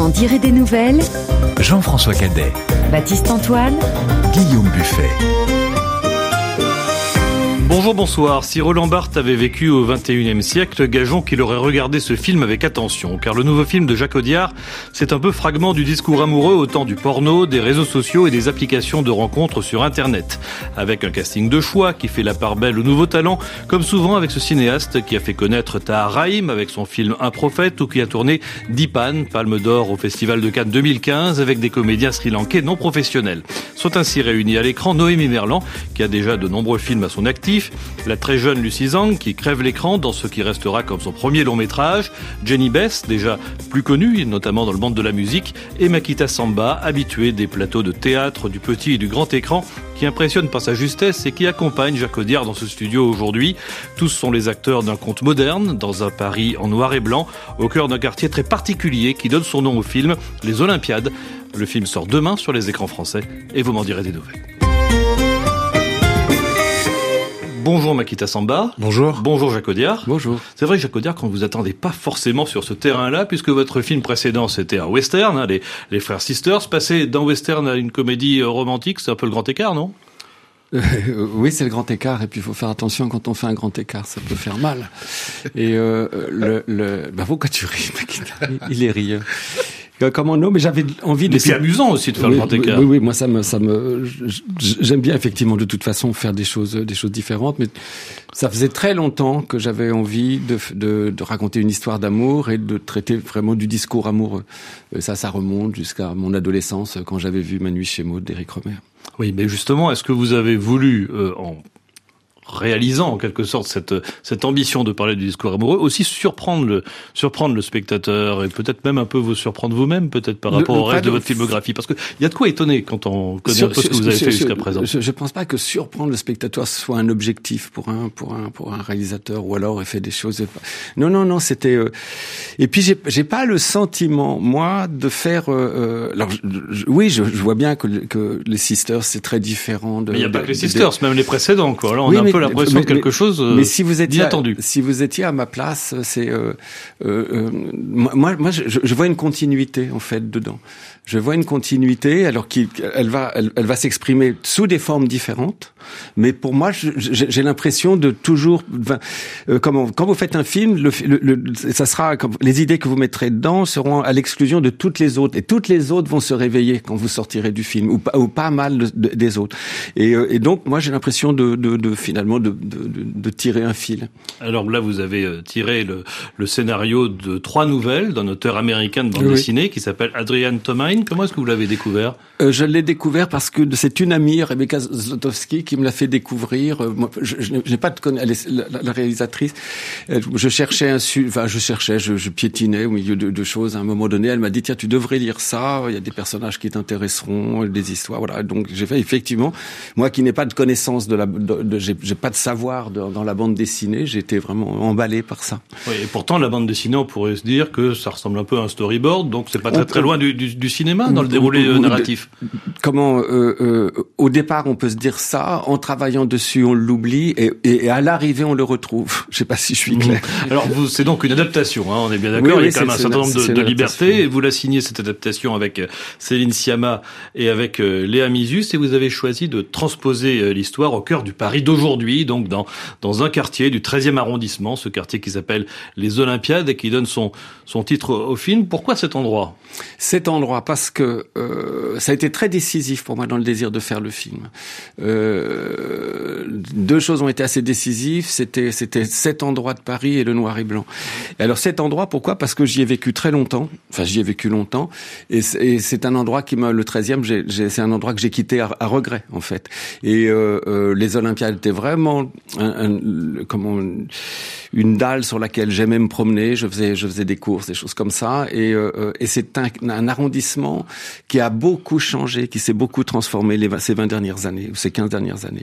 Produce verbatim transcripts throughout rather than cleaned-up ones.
m'en dirait des nouvelles. Jean-François Cadet, Baptiste Antoine, Guillaume Buffet. Bonjour, bonsoir. Si Roland Barthes avait vécu au vingt et unième siècle, gageons qu'il aurait regardé ce film avec attention, car le nouveau film de Jacques Audiard, c'est un peu fragment du discours amoureux au temps du porno, des réseaux sociaux et des applications de rencontres sur Internet. Avec un casting de choix qui fait la part belle aux nouveaux talents, comme souvent avec ce cinéaste qui a fait connaître Tahar Rahim avec son film Un prophète ou qui a tourné Dipan, Palme d'Or au Festival de Cannes deux mille quinze avec des comédiens sri-lankais non professionnels. Sont ainsi réunis à l'écran Noémie Merlan, qui a déjà de nombreux films à son actif, la très jeune Lucy Zhang qui crève l'écran dans ce qui restera comme son premier long métrage, Jenny Bess, déjà plus connue, notamment dans le monde de la musique, et Makita Samba, habituée des plateaux de théâtre, du petit et du grand écran, qui impressionne par sa justesse et qui accompagne Jacques Audiard dans ce studio aujourd'hui. Tous sont les acteurs d'un conte moderne, dans un Paris en noir et blanc, au cœur d'un quartier très particulier qui donne son nom au film, les Olympiades. Le film sort demain sur les écrans français et vous m'en direz des nouvelles. Bonjour Makita Samba. Bonjour. Bonjour Jacques Audiard. Bonjour. C'est vrai Jacques Audiard qu'on ne vous attendait pas forcément sur ce terrain-là, puisque votre film précédent c'était un western, hein, les, les Frères Sisters. Passer d'un western à une comédie romantique, c'est un peu le grand écart, non ? Euh, oui, c'est le grand écart, et puis il faut faire attention quand on fait un grand écart, ça peut faire mal. Et euh, le, le, bah pourquoi tu ris, Makita ? Il est rieur. Comment non, mais j'avais envie de. Et puis amusant aussi de faire oui, le grand écart. Oui, oui, moi ça me, ça me, j'aime bien effectivement de toute façon faire des choses, des choses différentes, mais ça faisait très longtemps que j'avais envie de, de, de raconter une histoire d'amour et de traiter vraiment du discours amoureux. Ça, ça remonte jusqu'à mon adolescence quand j'avais vu Ma nuit chez Maud d'Éric Rohmer. Oui, mais justement, est-ce que vous avez voulu euh, en réalisant en quelque sorte cette cette ambition de parler du discours amoureux, aussi surprendre le surprendre le spectateur et peut-être même un peu vous surprendre vous-même peut-être par rapport le, le au reste de votre filmographie, parce que il y a de quoi étonner quand on connaît sur, un peu ce que vous avez sur, fait jusqu'à présent. Je, je pense pas que surprendre le spectateur soit un objectif pour un pour un pour un réalisateur, ou alors il fait des choses. Non non non, c'était euh... et puis j'ai j'ai pas le sentiment moi de faire. Euh... Alors je, je, oui, je, je vois bien que que les Sisters c'est très différent. De, mais il y a de, pas que les de, Sisters, de... même les précédents quoi. Là on oui, a un mais, peu l'impression mais, de quelque chose euh, mais si vous étiez d'inattendu. À, si vous étiez à ma place, c'est euh, euh, euh, moi moi je, je vois une continuité en fait dedans. Je vois une continuité alors qu'elle va elle, elle va s'exprimer sous des formes différentes, mais pour moi je, j'ai l'impression de toujours enfin, euh, comment quand vous faites un film, le, le, le ça sera comme, les idées que vous mettrez dedans seront à l'exclusion de toutes les autres, et toutes les autres vont se réveiller quand vous sortirez du film, ou pas ou pas mal de, de, des autres. Et, euh, et donc moi j'ai l'impression de, de, de finalement de, de, de, de tirer un fil. Alors là vous avez tiré le, le scénario de trois nouvelles d'un auteur américain de bande oui. dessinée qui s'appelle Adrian Tomine. Comment est-ce que vous l'avez découvert ? euh, Je l'ai découvert parce que c'est une amie, Rebecca Zlotowski, qui me l'a fait découvrir. Euh, moi, je, je, je n'ai pas de connaissance, la, la, la réalisatrice. Euh, je cherchais un, su... enfin, je cherchais, je, je piétinais au milieu de, de choses. À un moment donné, elle m'a dit tiens, tu devrais lire ça. Il y a des personnages qui t'intéresseront, des histoires, voilà. Donc j'ai fait effectivement. Moi, qui n'ai pas de connaissance de la, de, de, j'ai, j'ai pas de savoir de, dans la bande dessinée, j'ai été vraiment emballé par ça. Oui, et pourtant la bande dessinée, on pourrait se dire que ça ressemble un peu à un storyboard, donc c'est pas très très loin du, du, du cinéma dans le déroulé euh, narratif. Comment euh, euh, au départ on peut se dire ça, en travaillant dessus on l'oublie, et, et, et à l'arrivée on le retrouve. Je sais pas si je suis clair. Mmh. Alors vous, c'est donc une adaptation, hein, on est bien d'accord. Oui, oui, il y a quand même un certain nombre de, de libertés. Et vous la signez cette adaptation avec Céline Sciamma et avec euh, Léa Misus, et vous avez choisi de transposer euh, l'histoire au cœur du Paris d'aujourd'hui, donc dans dans un quartier du treizième arrondissement, ce quartier qui s'appelle les Olympiades et qui donne son son titre au film. Pourquoi cet endroit ? Cet endroit parce que euh, ça a été très décisif pour moi dans le désir de faire le film. Euh, deux choses ont été assez décisives, c'était c'était cet endroit de Paris et le noir et blanc. Et alors cet endroit, pourquoi ? Parce que j'y ai vécu très longtemps, enfin j'y ai vécu longtemps, et c'est, et c'est un endroit qui m'a, le treizième, j'ai, j'ai, c'est un endroit que j'ai quitté à, à regret en fait. Et euh, euh, les Olympiades étaient vraiment un, un, comment, une dalle sur laquelle j'aimais me promener, je faisais, je faisais des courses, des choses comme ça, et, euh, et c'est un, un arrondissement qui a beaucoup changé, qui s'est beaucoup transformé les, ces vingt dernières années, ou ces quinze dernières années.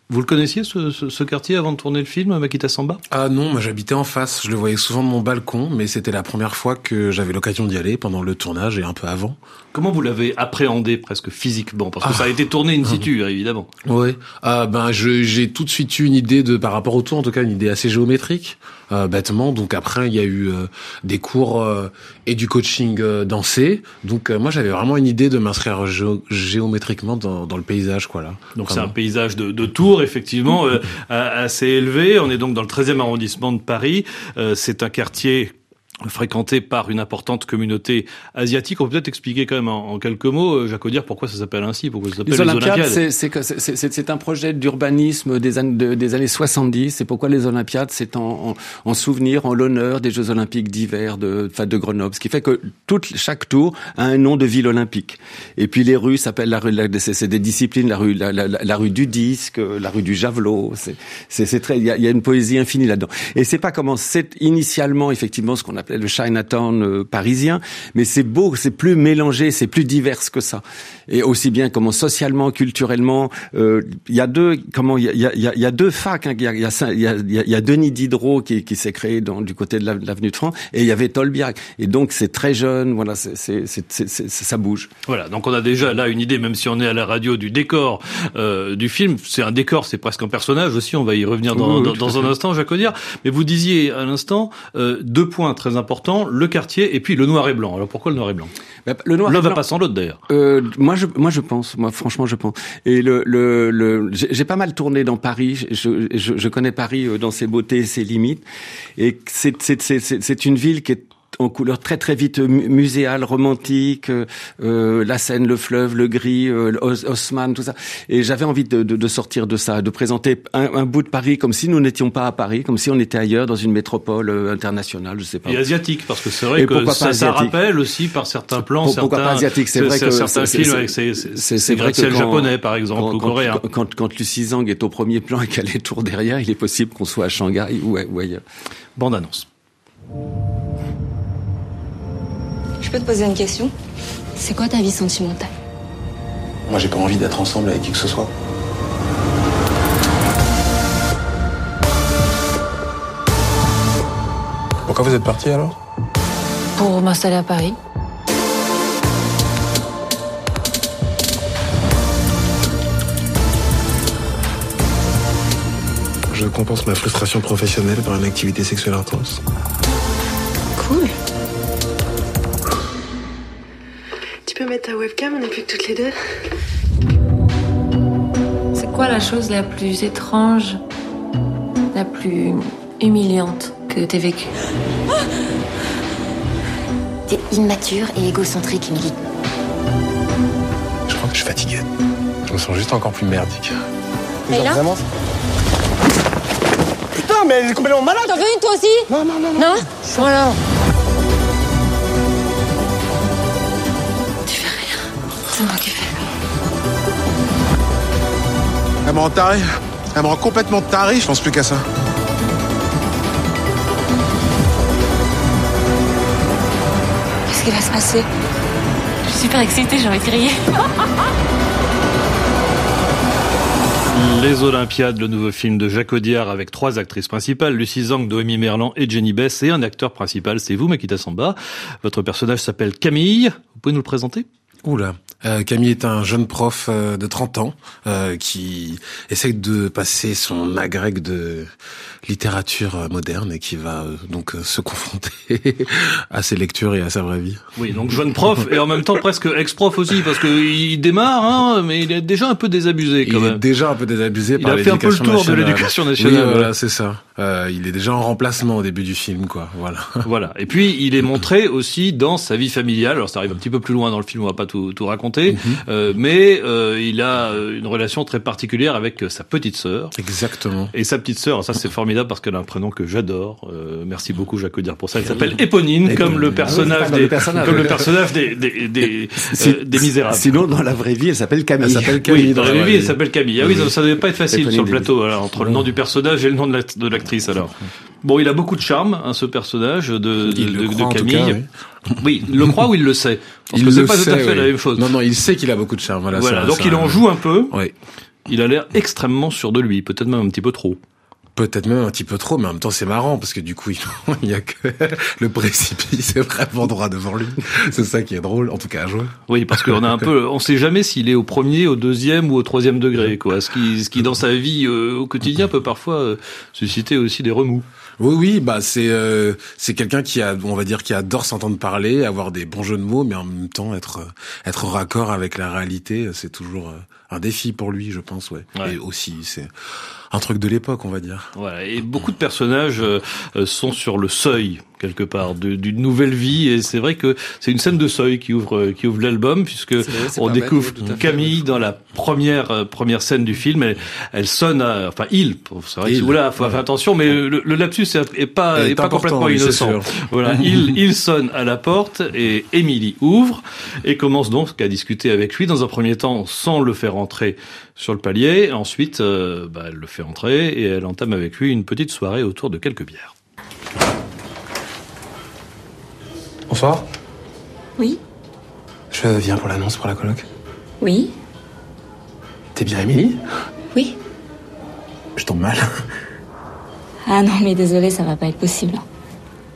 Vous le connaissiez, ce, ce, ce quartier, avant de tourner le film, Makita Samba? Ah non, moi j'habitais en face. Je le voyais souvent de mon balcon, mais c'était la première fois que j'avais l'occasion d'y aller pendant le tournage et un peu avant. Comment vous l'avez appréhendé presque physiquement? Parce que ah. ça a été tourné in situ, ah. évidemment. Oui. Ah ben je, j'ai tout de suite eu une idée de, par rapport au tour, en tout cas une idée assez géométrique, euh, bêtement. Donc après il y a eu euh, des cours euh, et du coaching euh, dansé. Donc euh, moi j'avais vraiment une idée de m'inscrire géo- géométriquement dans, dans le paysage, quoi là. Donc vraiment. C'est un paysage de, de Tours, effectivement, euh, assez élevé. On est donc dans le treizième arrondissement de Paris. Euh, c'est un quartier fréquenté par une importante communauté asiatique. On peut peut-être expliquer quand même en, en quelques mots, Jacques Audiard, pourquoi ça s'appelle ainsi, pourquoi ça s'appelle les, les Olympiades. Olympiades, c'est, c'est, c'est, c'est, c'est un projet d'urbanisme des années, de, des années soixante-dix. C'est pourquoi les Olympiades, c'est en, en, en souvenir, en l'honneur des Jeux Olympiques d'hiver de, enfin, de Grenoble. Ce qui fait que toute, chaque tour a un nom de ville olympique. Et puis les rues s'appellent la rue, la, c'est, c'est des disciplines, la rue, la, la, la rue du disque, la rue du javelot. C'est, c'est, c'est très, il y a, y a une poésie infinie là-dedans. Et c'est pas comment, c'est initialement, effectivement, ce qu'on appelait le Chinatown euh, parisien, mais c'est beau, c'est plus mélangé, c'est plus divers que ça. Et aussi bien comment socialement, culturellement, il euh, y a deux, comment il y a, y a, y a deux facs. Hein, il y a, il y a, il y a, il y a Denis Diderot qui, qui s'est créé dans, du côté de l'avenue de France, et il y avait Tolbiac. Et donc c'est très jeune, voilà, c'est, c'est, c'est, c'est, c'est, ça bouge. Voilà, donc on a déjà là une idée, même si on est à la radio, du décor euh, du film. C'est un décor, c'est presque un personnage aussi. On va y revenir dans, oui, oui, dans, dans un instant, Jacques Audiard. Mais vous disiez à l'instant euh, deux points très importants. Le quartier et puis le noir et blanc. Alors pourquoi le noir et blanc? Bah, le noir L'un et blanc va pas sans l'autre d'ailleurs. Euh, moi je moi je pense, moi franchement je pense. Et le le, le j'ai, j'ai pas mal tourné dans Paris. Je je, je connais Paris dans ses beautés et ses limites. Et c'est c'est c'est c'est, c'est une ville qui est en couleur très très vite muséale, romantique, euh, la Seine, le fleuve, le gris, euh, Haussmann, tout ça. Et j'avais envie de, de, de sortir de ça, de présenter un, un bout de Paris comme si nous n'étions pas à Paris, comme si on était ailleurs dans une métropole euh, internationale, je sais pas. Et asiatique, parce que c'est vrai et que ça, ça rappelle aussi par certains plans, pour, certains, pourquoi pas asiatique, c'est vrai que certains c'est, films c'est, avec ces, ces, c'est, ces gratte-ciel japonais par exemple, quand, ou coréens. Quand, quand, quand Lucie Zhang est au premier plan et qu'elle est tour derrière, il est possible qu'on soit à Shanghai ou, ou ailleurs. Bande annonce. Je peux te poser une question? C'est quoi ta vie sentimentale? Moi, j'ai pas envie d'être ensemble avec qui que ce soit. Pourquoi vous êtes parti alors? Pour m'installer à Paris. Je compense ma frustration professionnelle par une activité sexuelle intense. Cool. Tu peux mettre ta webcam, on n'est plus que toutes les deux. C'est quoi la chose la plus étrange, la plus humiliante que t'aies vécue? T'es immature et égocentrique, Émilie. Je crois que je suis fatigué. Je me sens juste encore plus merdique. Mais là vraiment... Putain, mais elle est complètement malade! T'en veux une toi aussi? Non, non, non, non. Non? Voilà. C'est moi qui fais. Elle me rend taré. Elle me rend complètement taré, je pense plus qu'à ça. Qu'est-ce qui va se passer? Je suis super excitée, j'ai envie de crier. Les Olympiades, le nouveau film de Jacques Audiard avec trois actrices principales, Lucie Zhang, Noémie Merlan et Jenny Bess, et un acteur principal, c'est vous, Makita Samba. Votre personnage s'appelle Camille. Vous pouvez nous le présenter? Oula. Euh, Camille est un jeune prof euh, de trente ans euh, qui essaye de passer son agrég de littérature moderne et qui va euh, donc euh, se confronter à ses lectures et à sa vraie vie. Oui, donc jeune prof et en même temps presque ex-prof aussi parce que il démarre, hein, mais il est déjà un peu désabusé quand il même. Il est déjà un peu désabusé par l'éducation nationale. Il a fait un peu le tour nationale. de l'éducation nationale. Oui, voilà, c'est ça. Euh, il est déjà en remplacement au début du film, quoi. Voilà. Voilà. Et puis il est montré aussi dans sa vie familiale. Alors ça arrive un petit peu plus loin dans le film, on va pas tout, tout raconter, mm-hmm. euh, mais euh, il a une relation très particulière avec sa petite sœur. Exactement. Et sa petite sœur, ça c'est formidable parce qu'elle a un prénom que j'adore. Euh, merci beaucoup Jacques Audiard pour ça. Elle s'appelle Éponine, Éponine, comme le personnage des, personnage, comme le personnage des des des, si, euh, des Misérables. Sinon, dans la vraie vie, elle s'appelle Camille. Elle s'appelle Camille. Oui, dans la vraie vie, elle s'appelle Camille. Ah oui, ça, ça devait pas être facile Éponine sur le plateau, alors, entre le nom du personnage et le nom de, la, de l'actrice. Alors, bon, il a beaucoup de charme, hein, ce personnage de de, de, de Camille. Cas, oui. Oui, il le croit ou il le sait? Parce il que c'est le pas sait, tout à fait oui. la même chose. Non, non, il sait qu'il a beaucoup de charme. Voilà. Voilà. Ça, donc ça, il en joue un peu. Oui. Il a l'air extrêmement sûr de lui, peut-être même un petit peu trop. Peut-être même un petit peu trop, mais en même temps c'est marrant parce que du coup il y a que le précipice est vraiment droit devant lui. C'est ça qui est drôle, en tout cas à jouer. Oui, parce qu'on a un peu, on sait jamais s'il est au premier, au deuxième ou au troisième degré, quoi. Ce qui, ce qui dans sa vie euh, au quotidien peut parfois euh, susciter aussi des remous. Oui, oui, bah c'est euh, c'est quelqu'un qui a, on va dire, qui adore s'entendre parler, avoir des bons jeux de mots, mais en même temps être être en raccord avec la réalité, c'est toujours un défi pour lui, je pense, ouais. ouais. Et aussi, c'est un truc de l'époque, on va dire. Voilà. Et beaucoup de personnages euh, sont sur le seuil quelque part de, d'une nouvelle vie, et c'est vrai que c'est une scène de seuil qui ouvre qui ouvre l'album, puisque c'est vrai, c'est on découvre bête, oui, Camille dans la première euh, première scène du film. Elle, elle sonne à, enfin il, c'est vrai il, que voilà, faut ouais. faire attention, mais le, le lapsus est, est pas est, est pas complètement innocent. Voilà, il il sonne à la porte et Émilie ouvre et commence donc à discuter avec lui dans un premier temps sans le faire entrer sur le palier. Ensuite, euh, bah, elle le fait entrer et elle entame avec lui une petite soirée autour de quelques bières. Bonsoir. Oui. Je viens pour l'annonce pour la coloc. Oui. T'es bien Émilie ? Oui. Je tombe mal. Ah non, mais désolé, ça va pas être possible. Pourquoi ?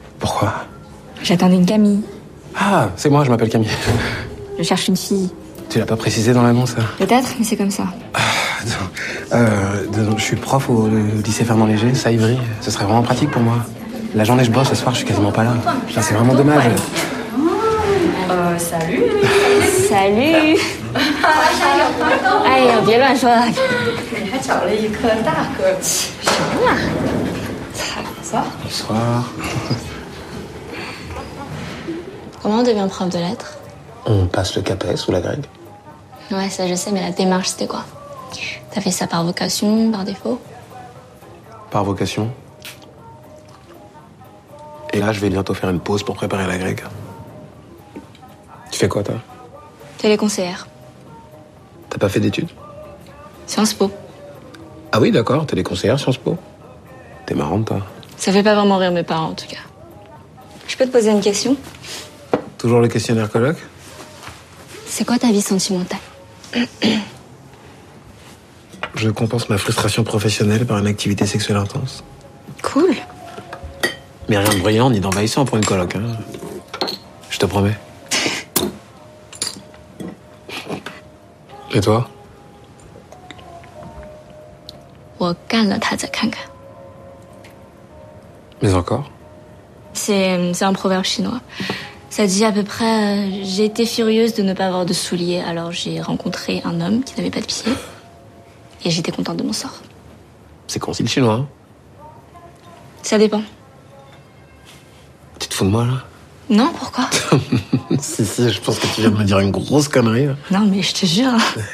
J'attendais une Camille. Ah, c'est moi, je m'appelle Camille. Je cherche une fille. Tu l'as pas précisé dans l'annonce, ça ? Peut-être, mais c'est comme ça. Ah, euh, je suis prof au lycée Fernand Léger, ça Ivry. Ce serait vraiment pratique pour moi. La journée je bosse, ce soir je suis quasiment pas là. Putain, c'est vraiment dommage. Euh, salut. Salut. 哎呀，别乱说了。你还找了一颗大个子，什么呀？Bonsoir. Bonsoir. Comment on devient prof de lettres? On passe le CAPES ou la grecque. Ouais, ça je sais, mais la démarche c'était quoi? T'as fait ça par vocation, par défaut? Par vocation. Et là, je vais bientôt faire une pause pour préparer la grecque. Tu fais quoi, toi? Téléconseillère. T'as pas fait d'études? Sciences Po. Ah oui, d'accord, téléconseillère Sciences Po. T'es marrante, toi. Ça fait pas vraiment rire mes parents, en tout cas. Je peux te poser une question? Toujours le questionnaire coloc? C'est quoi ta vie sentimentale? Je compense ma frustration professionnelle par une activité sexuelle intense. Cool. Mais rien de brillant ni d'envahissant pour une coloc, hein. Je te promets. Et toi? 我干了他再看看. Mais encore? C'est, c'est un proverbe chinois. Ça dit à peu près euh, j'ai été furieuse de ne pas avoir de souliers, alors j'ai rencontré un homme qui n'avait pas de pieds. Et j'étais contente de mon sort. C'est con, c'est le chinois, hein? Ça dépend. Tu te fous de moi, là? Non, pourquoi? Si, si, je pense que tu viens de me dire une grosse connerie, là. Non, mais je te jure.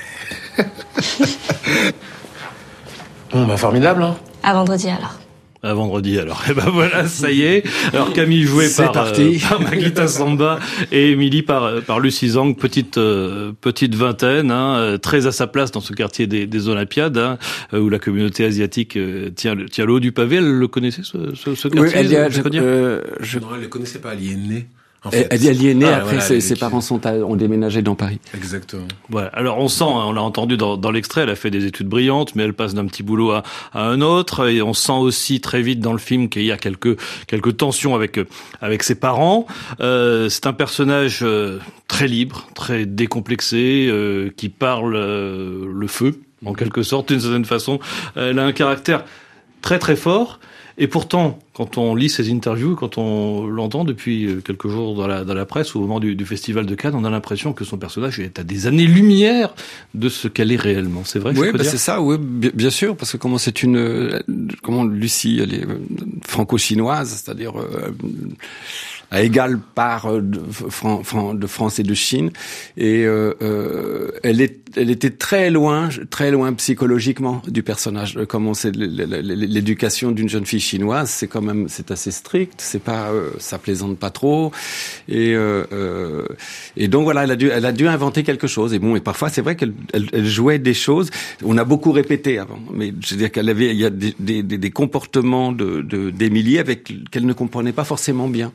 Bon, bah formidable, hein. À vendredi, alors. À vendredi, alors. Et ben voilà, ça y est. Alors Camille jouée par, euh, par Maguita Samba et Émilie par par Lucie Zhang, petite euh, petite vingtaine, hein, très à sa place dans ce quartier des, des Olympiades, hein, où la communauté asiatique euh, tient le tient le haut du pavé. Elle le connaissait ce ce, ce quartier? Oui, elle, elle, je, je, euh, je... Non, elle le connaissait pas. Elle y est née. En fait. Elle, elle y est née, ah, après voilà, ses, ses parents sont à, ont déménagé dans Paris. Exactement. Voilà. Alors on sent, on l'a entendu dans, dans l'extrait, elle a fait des études brillantes, mais elle passe d'un petit boulot à, à un autre, et on sent aussi très vite dans le film qu'il y a quelques quelques tensions avec avec ses parents. Euh, c'est un personnage euh, très libre, très décomplexé, euh, qui parle euh, le feu, en quelque sorte, d'une certaine façon. Elle a un caractère très très fort. Et pourtant, quand on lit ses interviews, quand on l'entend depuis quelques jours dans la, dans la presse, au moment du, du Festival de Cannes, on a l'impression que son personnage est à des années-lumière de ce qu'elle est réellement. C'est vrai? Oui, bah c'est ça, oui, bien sûr, parce que comment c'est une, comment Lucie, elle est franco-chinoise, c'est-à-dire euh, à égale part de, Fran, Fran, de France et de Chine, et euh, euh, elle est, elle était très loin, très loin psychologiquement du personnage. Comment c'est l'éducation d'une jeune fille chinoise, c'est quand même, c'est assez strict, c'est pas, euh, ça plaisante pas trop, et euh, euh, et donc voilà, elle a dû, elle a dû inventer quelque chose. Et bon, et parfois c'est vrai qu'elle, elle, elle jouait des choses. On a beaucoup répété avant, mais je veux dire qu'elle avait, il y a des, des, des comportements de, de d'Émilie avec qu'elle ne comprenait pas forcément bien.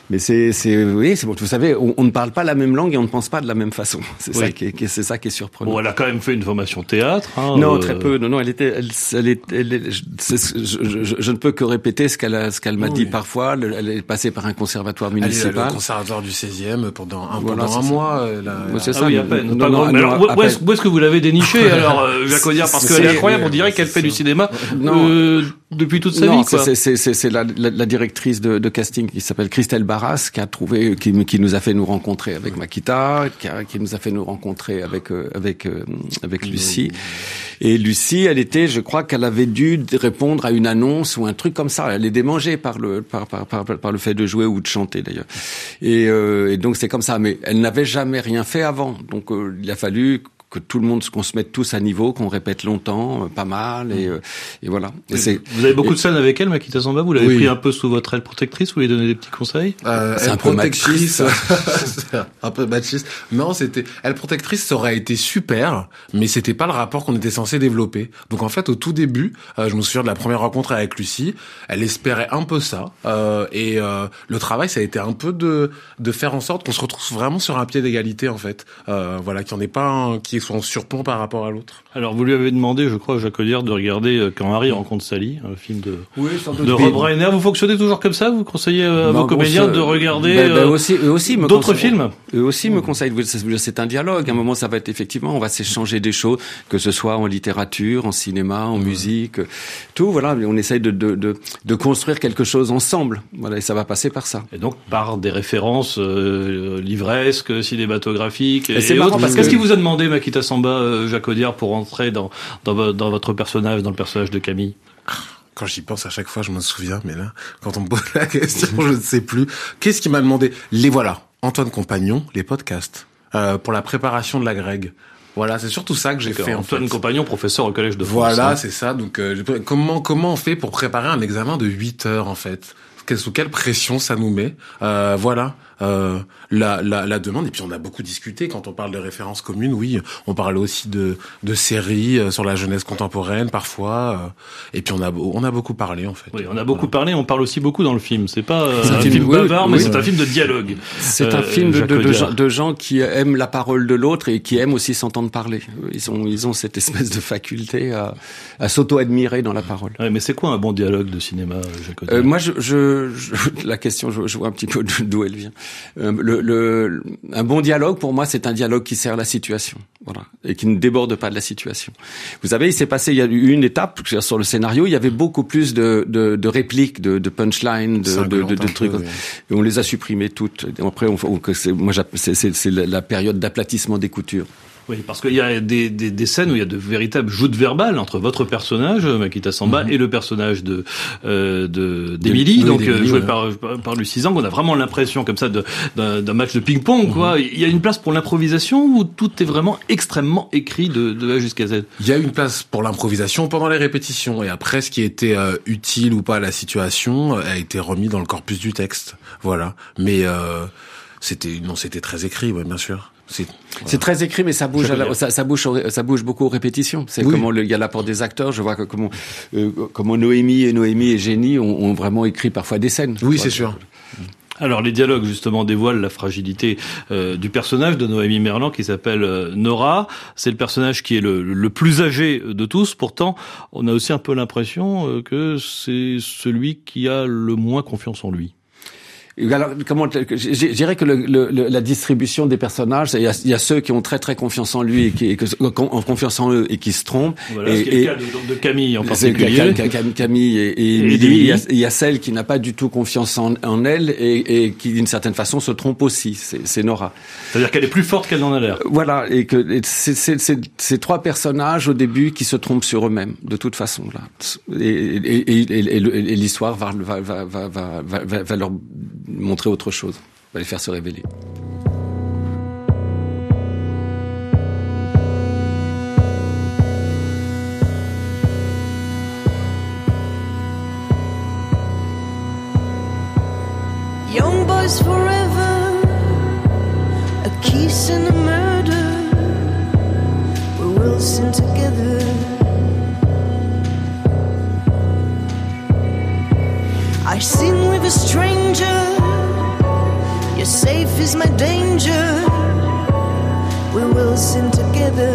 Mais c'est, c'est, oui, c'est bon. Vous savez, on, on ne parle pas la même langue et on ne pense pas de la même façon. C'est oui. ça qui est, qui, c'est ça qui est surprenant. Bon, elle a quand même fait une formation théâtre. Hein, non, euh... très peu. Non, non, elle était, elle, elle est, elle est, je, je, je, je ne peux que répéter ce qu'elle a, ce qu'elle m'a oui. dit parfois. Elle est passée par un conservatoire municipal. Elle est le conservatoire du seizième pendant un, voilà, pendant un ça. mois. La, la... C'est ça. Ah oui, à peine. Non, pas non, non, alors, où, est-ce, où est-ce que vous l'avez déniché alors, euh, Jacques Audiard, parce qu'elle est incroyable. On dirait qu'elle fait du cinéma non. Euh, depuis toute sa non, vie. Quoi. C'est, c'est, c'est, c'est la, la, la directrice de, de casting qui s'appelle Christelle Barras, qui a trouvé, qui, qui nous a fait nous rencontrer avec Makita, qui, a, qui nous a fait nous rencontrer avec euh, avec euh, avec Lucie. Et Lucie, elle était, je crois qu'elle avait dû répondre à une annonce ou un truc comme ça. Elle est démangée par le par par par, par le fait de jouer ou de chanter d'ailleurs. Et, euh, et donc c'est comme ça. Mais elle n'avait jamais rien fait avant. Donc euh, il a fallu que tout le monde, qu'on se mette tous à niveau, qu'on répète longtemps, euh, pas mal, et, euh, et voilà. Et c'est, vous avez beaucoup et, de scènes avec elle, Makita Samba. Vous l'avez oui. pris un peu sous votre aile protectrice. Vous lui donnez des petits conseils. Euh, c'est un peu protectrice, un peu machiste. Non, c'était elle protectrice. Ça aurait été super, mais c'était pas le rapport qu'on était censé développer. Donc en fait, au tout début, euh, je me souviens de la première rencontre avec Lucie. Elle espérait un peu ça, euh, et euh, le travail, ça a été un peu de de faire en sorte qu'on se retrouve vraiment sur un pied d'égalité, en fait. Euh, voilà, qu'il n'y en ait pas un qui soit en surplomb par rapport à l'autre. Alors, vous lui avez demandé, je crois, Jacques Audiard, de regarder euh, Quand Harry rencontre Sally, un film de, oui, de Rob Reiner. Vous fonctionnez toujours comme ça? Vous conseillez euh, à bah, vos comédiens se... de regarder bah, bah, euh, aussi, eux aussi me d'autres conseillent, films? Eux aussi me conseillent. C'est un dialogue. À un moment, ça va être effectivement, on va s'échanger des choses, que ce soit en littérature, en cinéma, en mmh. musique, tout. Voilà, on essaye de, de, de, de construire quelque chose ensemble. Voilà, et ça va passer par ça. Et donc, par des références euh, livresques, cinématographiques et, et, c'est et marrant autres. parce Qu'est-ce que... qu'il vous a demandé, Makita Samba, euh, Jacques Audiard, pour entrer dans, dans, dans votre personnage, dans le personnage de Camille? Quand j'y pense à chaque fois, je me souviens, mais là, quand on me pose la question, je ne sais plus. Qu'est-ce qu'il m'a demandé? Les voilà. Antoine Compagnon, les podcasts. Euh, pour la préparation de la Greg. Voilà, c'est surtout ça que j'ai fait. Antoine en fait. Compagnon, professeur au Collège de France. Voilà, hein. c'est ça. Donc, euh, comment, comment on fait pour préparer un examen de huit heures, en fait? Sous quelle pression ça nous met? Euh, voilà. Euh, la, la, la demande. Et puis on a beaucoup discuté quand on parle de références communes. Oui, on parle aussi de, de séries euh, sur la jeunesse contemporaine parfois. Euh, et puis on a, on a beaucoup parlé en fait. Oui, on a beaucoup voilà. parlé. On parle aussi beaucoup dans le film. C'est pas euh, c'est un, un film, film oui, bavard, oui, mais oui, c'est oui. un film de dialogue. C'est euh, un film de, de, de, gens, de gens qui aiment la parole de l'autre et qui aiment aussi s'entendre parler. Ils ont, ils ont cette espèce de faculté à, à s'auto-admirer dans la parole. Ouais, mais c'est quoi un bon dialogue de cinéma, Jacques Audiard? euh, Moi, je, je, je, la question, je, je vois un petit peu d'où elle vient. Euh, le, le, un bon dialogue, pour moi, c'est un dialogue qui sert la situation, voilà, et qui ne déborde pas de la situation. Vous savez, il s'est passé, il y a eu une étape sur le scénario, il y avait beaucoup plus de, de, de répliques, de, de punchlines, de, de, de, de trucs, peu, oui. Et on les a supprimées toutes. Et après, on, on, c'est, moi, c'est, c'est, c'est la période d'aplatissement des coutures. Oui, parce qu'il y a des, des, des scènes où il y a de véritables joutes verbales entre votre personnage, Makita Samba, mm-hmm. et le personnage de euh, de d'Émilie, oui, donc euh, joué ouais. par par Lucie Zhang. On a vraiment l'impression comme ça de, d'un, d'un match de ping-pong, mm-hmm. quoi. Il y a une place pour l'improvisation où tout est vraiment extrêmement écrit de, de A jusqu'à Z. Il y a une place pour l'improvisation pendant les répétitions, et après, ce qui était euh, utile ou pas à la situation a été remis dans le corpus du texte. Voilà. Mais euh, c'était non, c'était très écrit, ouais, bien sûr. C'est, voilà. c'est très écrit, mais ça bouge, à la, ça, ça bouge, ça bouge beaucoup aux répétitions. C'est oui. comment le, il y a l'apport des acteurs. Je vois que comment, euh, comment Noémie et Noémie et Génie ont, ont vraiment écrit parfois des scènes. Oui, c'est sûr. Alors les dialogues justement dévoilent la fragilité euh, du personnage de Noémie Merlan qui s'appelle euh, Nora. C'est le personnage qui est le, le plus âgé de tous. Pourtant, on a aussi un peu l'impression euh, que c'est celui qui a le moins confiance en lui. Alors, comment, je dirais que le, le, la distribution des personnages, il y, a, il y a ceux qui ont très très confiance en lui et qui, et que, en confiance en eux et qui se trompent. Voilà, et, ce qui est le cas de, donc de Camille en particulier. Camille et, et Émilie. Il y a, il y a celle qui n'a pas du tout confiance en, en elle et, et qui, d'une certaine façon, se trompe aussi. C'est, c'est Nora. C'est-à-dire qu'elle est plus forte qu'elle n'en a l'air. Voilà, et que et c'est, c'est, c'est, c'est trois personnages au début qui se trompent sur eux-mêmes, de toute façon là. Et, et, et, et, et, et l'histoire va, va, va, va, va, va, va leur montrer autre chose, va les faire se révéler. Young boys forever, a kiss and a murder, we're Wilson together. I sin with a stranger, safe is my danger. We will sin together.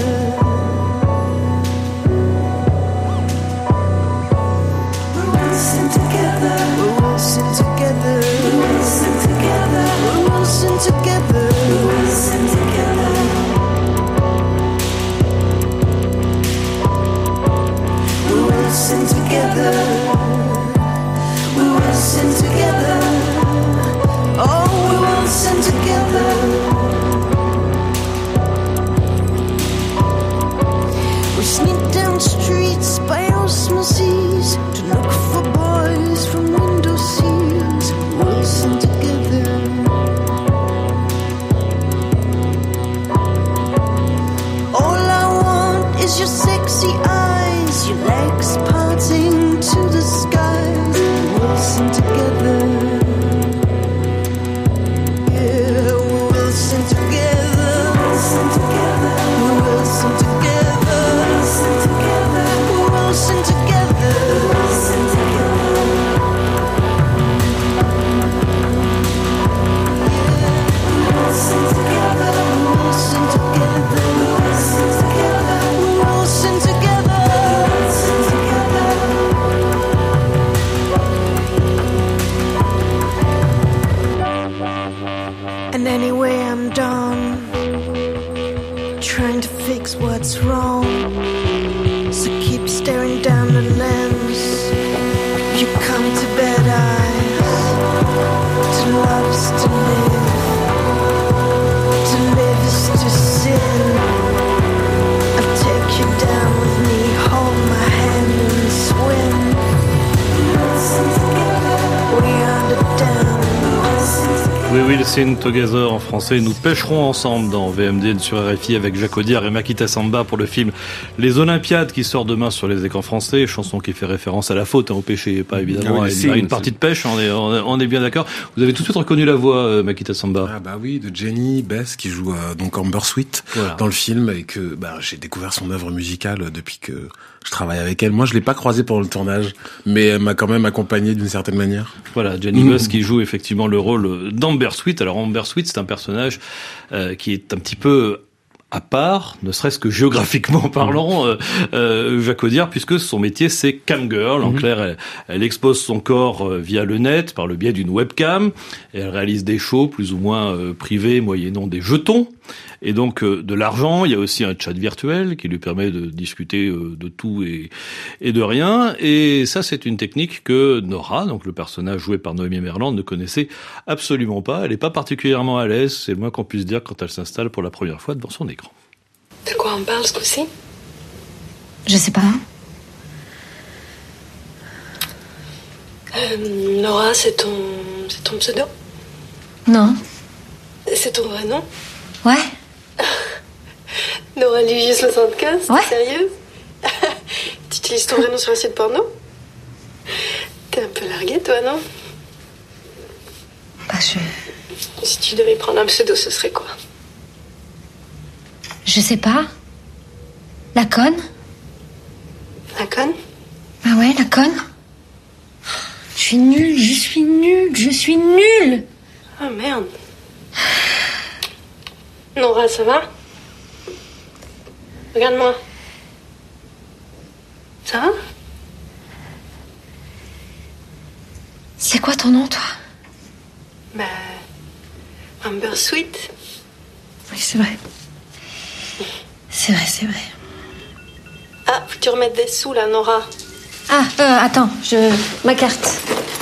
We will sin together. We will sin together. We will sin together. We will sin together. We will sin together. We will sin together. We will sin together. Oh, we will sin together. We sneak down streets by osmosis to look for boys from window seals. We'll sin together. All I want is your sexy eyes, your legs parting to the skies. We'll sin together. Yeah, we'll sin together. We'll sin together. We'll sin together. We'll sin together. We'll sin together. We'll sin together. We'll sin together. We'll sin together. We'll sin together. We'll sin together. We'll sin together. And anyway, I'm done trying to fix what's wrong. So keep staring down the lens. You come to bed eyes. To love's to live. To live is to sin. I'll take you down with me. Hold my hand and swim. We are the down. We will sin together en français. Nous pêcherons ensemble dans V M D sur R F I avec Jacques Audiard et Makita Samba pour le film Les Olympiades qui sort demain sur les écrans français. Chanson qui fait référence à la faute, hein, au péché, pas évidemment Ah oui, à, si, une, à une si. partie de pêche. On est, on est, on est bien d'accord. Vous avez tout de suite reconnu la voix, euh, Makita Samba. Ah bah oui, de Jenny Bess qui joue euh, donc Amber Sweet Voilà. dans le film et que bah, j'ai découvert son œuvre musicale depuis que je travaille avec elle. Moi, je l'ai pas croisée pendant le tournage, mais elle m'a quand même accompagné d'une certaine manière. Voilà, Jenny Buss qui joue effectivement le rôle d'Amber Sweet. Alors Amber Sweet, c'est un personnage euh, qui est un petit peu à part, ne serait-ce que géographiquement parlant, euh, euh, Jacques Audiard, puisque son métier c'est camgirl. En clair, elle, elle expose son corps euh, via le net, par le biais d'une webcam, et elle réalise des shows plus ou moins euh, privés, moyennant des jetons, et donc euh, de l'argent. Il y a aussi un chat virtuel qui lui permet de discuter euh, de tout et, et de rien. Et ça, c'est une technique que Nora, donc le personnage joué par Noémie Merland, ne connaissait absolument pas. Elle n'est pas particulièrement à l'aise, c'est le moins qu'on puisse dire quand elle s'installe pour la première fois devant son écran. De quoi on parle ce coup-ci? Je sais pas. Euh, Nora, c'est ton... c'est ton pseudo? Non. C'est ton vrai nom? Ouais. Nora Ligier soixante-quinze? Ouais. T'es sérieuse? Tu utilises ton vrai nom sur un site porno? T'es un peu larguée, toi, non? Bah, je... Si tu devais prendre un pseudo, ce serait quoi? Je sais pas. La conne? La conne? Bah ouais, la conne. Je suis nulle, je suis nulle, je suis nulle. Oh merde. Nora, ça va? Regarde-moi. Ça va? C'est quoi ton nom, toi? Bah... Amber Sweet. Oui, c'est vrai. C'est vrai, c'est vrai. Ah, faut que tu remettes des sous, là, Nora. Ah, euh, attends, je... ma carte.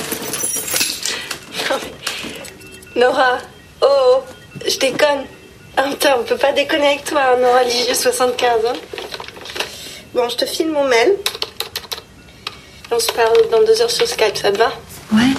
Non, mais... Nora, oh, oh, je déconne. Ah, putain, on peut pas déconner avec toi, hein, Nora Ligier soixante-quinze. Hein. Bon, je te file mon mail. On se parle dans deux heures sur Skype, ça te va? Ouais.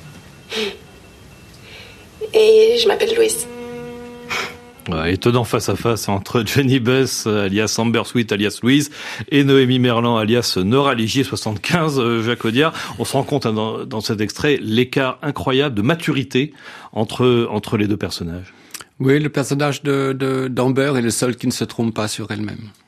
Et je m'appelle Louise. Ouais, étonnant face à face entre Jenny Buss, alias Amber Sweet, alias Louise, et Noémie Merland, alias Nora Ligier soixante-quinze, euh, Jacques Audiard. On se rend compte hein, dans, dans cet extrait l'écart incroyable de maturité entre entre les deux personnages. Oui, le personnage de, de, d'Amber est le seul qui ne se trompe pas sur elle-même.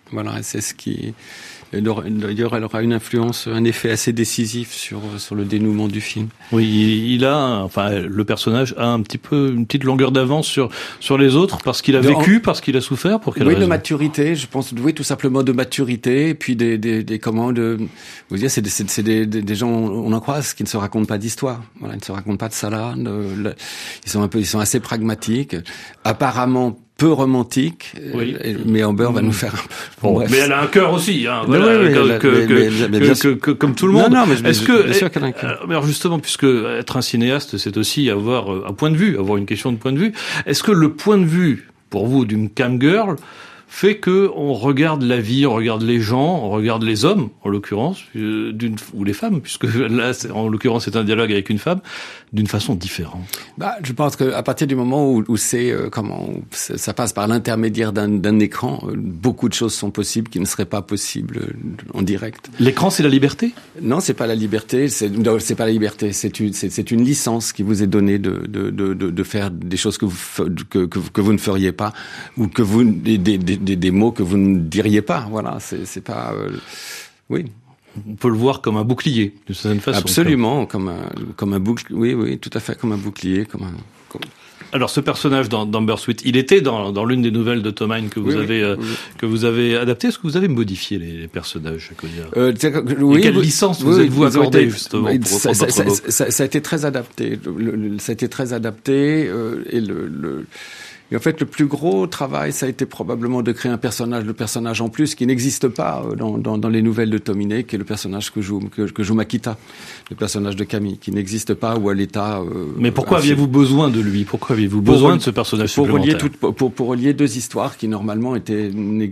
Voilà, c'est ce qui... D'ailleurs, elle aura une influence, un effet assez décisif sur sur le dénouement du film. Oui, il a, enfin, le personnage a un petit peu une petite longueur d'avance sur sur les autres parce qu'il a de, vécu, en... parce qu'il a souffert, pour quelle oui, raison ? De maturité, je pense, oui, tout simplement de maturité, et puis des des des comment de, vous dire, c'est des c'est, c'est des, des des gens, on en croise, qui ne se racontent pas d'histoire. Voilà, ils ne se racontent pas de salade. De, ils sont un peu, ils sont assez pragmatiques, apparemment peu romantique, oui. mais Amber va nous faire un peu... Bon, bref. Mais elle a un cœur aussi, hein, voilà, oui, oui, que, que, mais, que, mais, que, que, que, comme tout le monde. Non, non, mais je, Est-ce je, que, bien sûr qu'elle a un cœur. Alors justement, puisque être un cinéaste, c'est aussi avoir un point de vue, avoir une question de point de vue. Est-ce que le point de vue, pour vous, d'une cam girl, fait que on regarde la vie, on regarde les gens, on regarde les hommes, en l'occurrence, euh, d'une, ou les femmes, puisque là, c'est, en l'occurrence, c'est un dialogue avec une femme, d'une façon différente. Bah, je pense que à partir du moment où, où c'est euh, comment, où ça passe par l'intermédiaire d'un, d'un écran, euh, beaucoup de choses sont possibles qui ne seraient pas possibles euh, en direct. L'écran, c'est la liberté ? Non, c'est pas la liberté. C'est, non, c'est pas la liberté. C'est une, c'est, c'est une licence qui vous est donnée de de de de, de faire des choses que vous que, que que vous ne feriez pas, ou que vous des des des, des mots que vous ne diriez pas. Voilà, c'est c'est pas euh, oui. On peut le voir comme un bouclier, d'une certaine façon. Absolument, comme un comme un bouclier. Oui, oui, tout à fait, comme un bouclier, comme un. Comme... Alors, ce personnage dans d'Amber Sweet, il était dans dans l'une des nouvelles de Tom Haynes que vous oui, avez euh, oui. que vous avez adapté. Est-ce que vous avez modifié les, les personnages, Jacques Audiard ? euh, oui, Et quelle oui, licence oui, vous êtes-vous accordé été, justement oui, pour ça, ça, votre ça, ça, ça a été très adapté. Le, le, ça a été très adapté euh, et le, le Et en fait, le plus gros travail, ça a été probablement de créer un personnage, le personnage en plus, qui n'existe pas dans, dans, dans les nouvelles de Tomine, qui est le personnage que joue, que, que joue Makita, le personnage de Camille, qui n'existe pas ou à l'état... Euh, Mais pourquoi infini. aviez-vous besoin de lui ? Pourquoi aviez-vous besoin relier, de ce personnage pour supplémentaire ? relier tout, pour, pour relier deux histoires qui, normalement, étaient,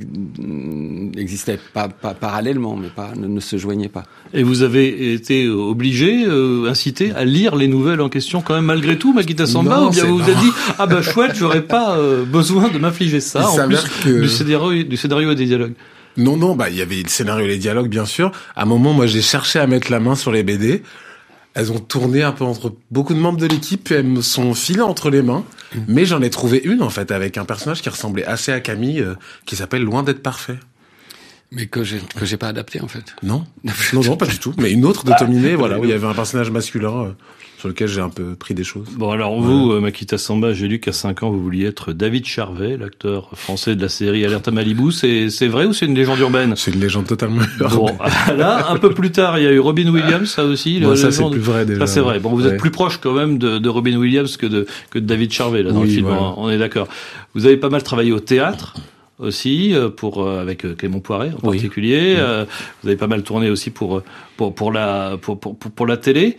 n'existaient pas, pas parallèlement, mais pas, ne, ne se joignaient pas. Et vous avez été obligé, euh, incité à lire les nouvelles en question quand même malgré tout, Makita Samba, non, ou bien vous vous êtes dit « Ah bah chouette, j'aurais pas euh, besoin de m'infliger ça, il en plus que... du, scénario, du scénario et des dialogues ». Non, non, bah il y avait le scénario et les dialogues, bien sûr. À un moment, moi, j'ai cherché à mettre la main sur les B D. Elles ont tourné un peu entre beaucoup de membres de l'équipe, puis elles me sont filées entre les mains. Mmh. Mais j'en ai trouvé une, en fait, avec un personnage qui ressemblait assez à Camille, euh, qui s'appelle Loin d'être parfait. Mais que j'ai que j'ai pas adapté en fait. Non, non, non, pas du tout. Mais une autre de Tomine, voilà, où il y avait un personnage masculin euh, sur lequel j'ai un peu pris des choses. Bon alors vous, voilà. euh, Makita Samba, j'ai lu qu'à cinq ans vous vouliez être David Charvet, l'acteur français de la série Alerte à Malibu. C'est c'est vrai ou c'est une légende urbaine ? C'est une légende totalement urbaine. Bon, là, un peu plus tard, il y a eu Robin Williams, ça aussi. Bon, le, ça légende... c'est plus vrai déjà. Ça c'est vrai. Bon, vous ouais. êtes plus proche quand même de, de Robin Williams que de que de David Charvet là dans oui, le film. voilà. On est d'accord. Vous avez pas mal travaillé au théâtre aussi pour avec Clément Poiret en oui. particulier. Oui. Euh, vous avez pas mal tourné aussi pour pour pour la pour pour pour la télé.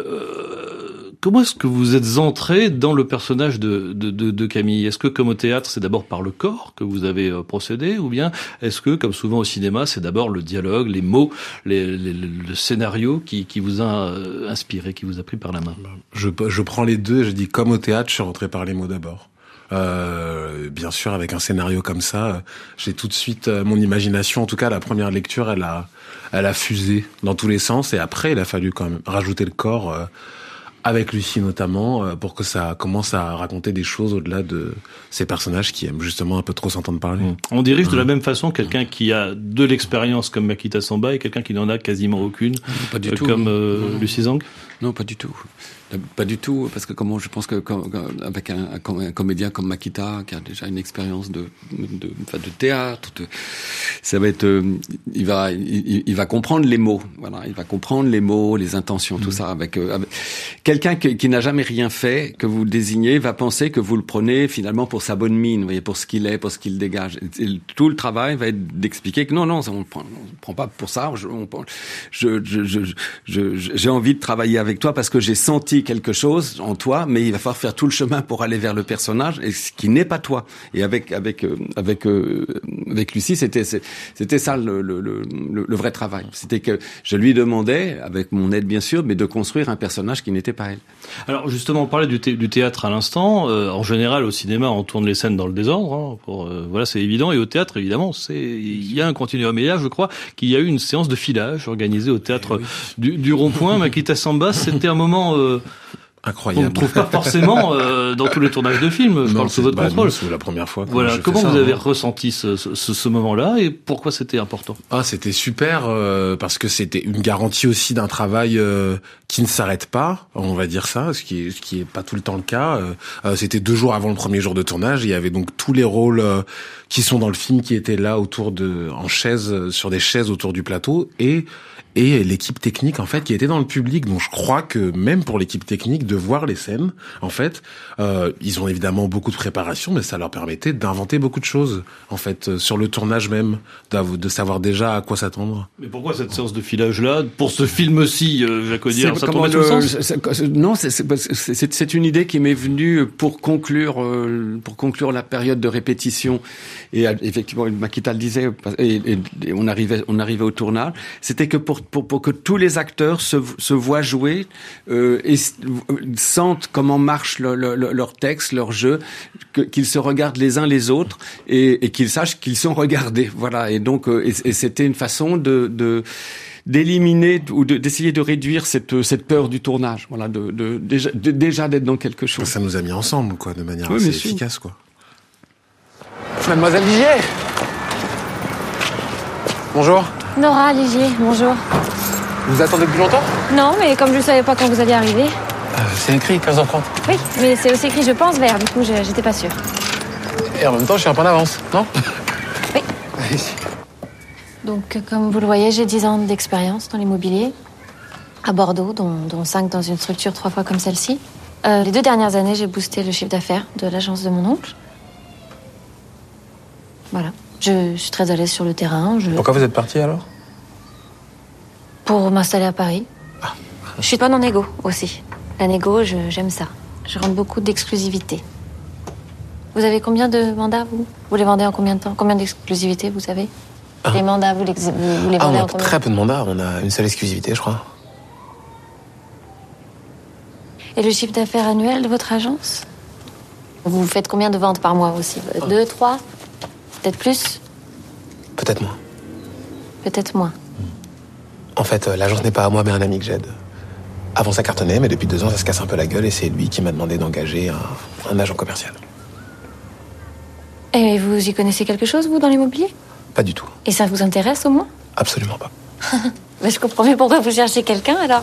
Euh, comment est-ce que vous êtes entré dans le personnage de de de, de Camille ? Est-ce que comme au théâtre, c'est d'abord par le corps que vous avez procédé, ou bien est-ce que comme souvent au cinéma, c'est d'abord le dialogue, les mots, les, les, le scénario qui qui vous a inspiré, qui vous a pris par la main ? Je je prends les deux et je dis comme au théâtre, je suis rentré par les mots d'abord. Euh, bien sûr, avec un scénario comme ça, j'ai tout de suite euh, mon imagination. En tout cas, la première lecture, elle a, elle a fusé dans tous les sens. Et après, il a fallu quand même rajouter le corps, euh, avec Lucie notamment, euh, pour que ça commence à raconter des choses au-delà de ces personnages qui aiment justement un peu trop s'entendre parler. Mmh. On dirige mmh. de la même façon quelqu'un qui a de l'expérience comme Makita Samba et quelqu'un qui n'en a quasiment aucune, pas du euh, tout. comme euh, mmh. Lucie Zhang. Non, pas du tout. Pas du tout, parce que comment je pense que comme, avec un, un comédien comme Makita, qui a déjà une expérience de, de, enfin de théâtre, de, ça va être, euh, il va, il, il va comprendre les mots, voilà, il va comprendre les mots, les intentions, mmh. tout ça. Avec, euh, avec quelqu'un qui, qui n'a jamais rien fait, que vous désignez, va penser que vous le prenez finalement pour sa bonne mine, vous voyez, pour ce qu'il est, pour ce qu'il dégage. Et, et tout le travail va être d'expliquer que non, non, on ne prend, prend pas pour ça. Je, on, je, je, je, je, je, j'ai envie de travailler avec toi parce que j'ai senti quelque chose en toi, mais il va falloir faire tout le chemin pour aller vers le personnage, et ce qui n'est pas toi. Et avec avec euh, avec euh, avec Lucie, c'était c'était ça le, le le le vrai travail. C'était que je lui demandais, avec mon aide bien sûr, mais de construire un personnage qui n'était pas elle. Alors justement, on parlait du, thé, du théâtre à l'instant. Euh, en général, au cinéma, on tourne les scènes dans le désordre. Hein, pour, euh, voilà, c'est évident. Et au théâtre, évidemment, c'est il y a un continuum. Et là, je crois qu'il y a eu une séance de filage organisée au théâtre oui. du, du Rond-Point. Makita Samba, c'était un moment. Euh, Incroyable. On ne trouve pas forcément euh, dans tous les tournages de films. Je non, parle sous votre bah, contrôle. Non, c'est la première fois. Que voilà. je Comment fais ça, vous avez hein. ressenti ce, ce, ce moment-là et pourquoi c'était important? Ah, c'était super euh, parce que c'était une garantie aussi d'un travail euh, qui ne s'arrête pas, on va dire ça, ce qui est, ce qui est pas tout le temps le cas. Euh, c'était deux jours avant le premier jour de tournage. Il y avait donc tous les rôles euh, qui sont dans le film qui étaient là autour de, en chaise, sur des chaises autour du plateau et et l'équipe technique en fait qui était dans le public. Donc je crois que même pour l'équipe technique de voir les scènes, en fait, euh, ils ont évidemment beaucoup de préparation, mais ça leur permettait d'inventer beaucoup de choses en fait euh, sur le tournage même, de savoir déjà à quoi s'attendre. Mais pourquoi cette séance de filage là pour ce film-ci, euh, Jacques Audiard, ça tombait le, sous le sens? c'est, non, c'est, c'est, c'est, c'est une idée qui m'est venue pour conclure euh, pour conclure la période de répétition. Et effectivement, Makita le disait, et, et, et on arrivait on arrivait au tournage. C'était que pour Pour, pour que tous les acteurs se, se voient jouer euh, et sentent comment marche le, le, leur texte, leur jeu, que, qu'ils se regardent les uns les autres et, et qu'ils sachent qu'ils sont regardés. Voilà. Et donc, euh, et, et c'était une façon de, de d'éliminer ou de, d'essayer de réduire cette cette peur du tournage. Voilà, de, de déjà de, déjà d'être dans quelque chose. Ça nous a mis ensemble, quoi, de manière oui, assez sûr. efficace, quoi. Mademoiselle Ligier. Bonjour. Nora, Ligier, bonjour. Vous attendez depuis longtemps? Non, mais comme je ne savais pas quand vous alliez arriver. Euh, c'est écrit quinze heures trente. Oui, mais c'est aussi écrit je pense vers, du coup je, j'étais pas sûre. Et en même temps, je suis un peu en avance, non? Oui. Donc, comme vous le voyez, j'ai dix ans d'expérience dans l'immobilier. À Bordeaux, dont, dont cinq dans une structure trois fois comme celle-ci. Euh, les deux dernières années, j'ai boosté le chiffre d'affaires de l'agence de mon oncle. Voilà. Je suis très à l'aise sur le terrain. Je... Pourquoi vous êtes parti alors? Pour m'installer à Paris. Ah. Je suis bonne en négo aussi. La négo, je, j'aime ça. Je rentre beaucoup d'exclusivité. Vous avez combien de mandats, vous? Vous les vendez en combien de temps? Combien d'exclusivités vous avez? ah. Les mandats, vous les, vous les ah, vendez on a en combien? Très peu de mandats. On a une seule exclusivité, je crois. Et le chiffre d'affaires annuel de votre agence? Vous faites combien de ventes par mois aussi? Deux, trois? Peut-être plus? Peut-être moins. Peut-être moins. En fait, euh, l'agence n'est pas à moi, mais un ami que j'aide. Avant, ça cartonnait, mais depuis deux ans, ça se casse un peu la gueule et c'est lui qui m'a demandé d'engager un, un agent commercial. Et vous y connaissez quelque chose, vous, dans l'immobilier? Pas du tout. Et ça vous intéresse, au moins? Absolument pas. Mais je comprends mieux pourquoi vous cherchez quelqu'un, alors.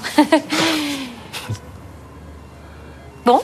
Bon.